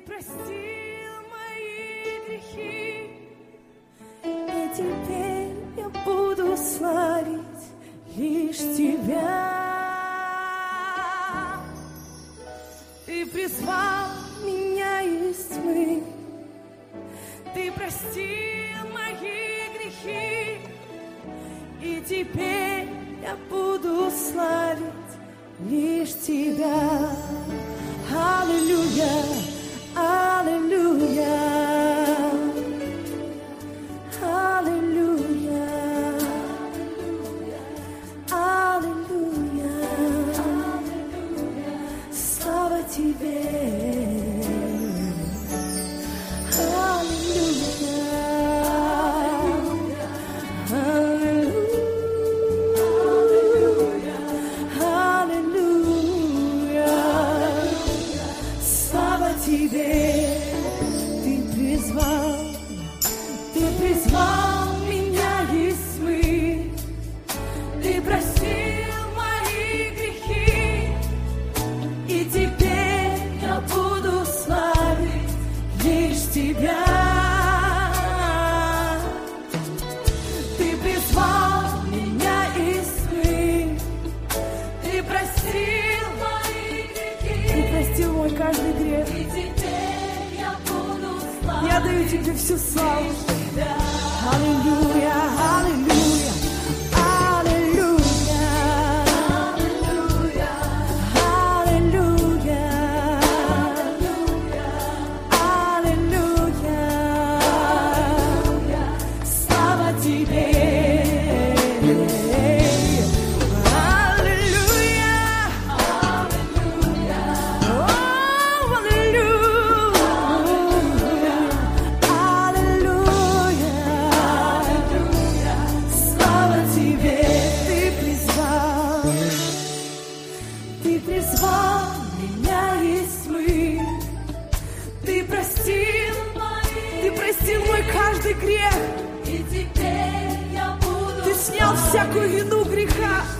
простил мои грехи, и теперь я буду славить лишь Тебя. Ты призвал меня из тьмы, Ты простил мои грехи, и теперь я буду славить лишь Тебя. Аллилуйя, аллилуйя, аллилуйя, аллилуйя, слава Тебе. Ты призвал меня из тьмы, Ты простил мои грехи, и теперь я буду славить лишь Тебя. Ты призвал меня из тьмы, Ты простил мои грехи, Ты простил мой каждый грех. Я даю Тебе всю славу. Аллилуйя, аллилуйя, аллилуйя, аллилуйя, аллилуйя, слава Тебе. Ты призвал меня из тьмы, Ты простил мой каждый грех, и теперь я буду. Ты снял всякую вину греха.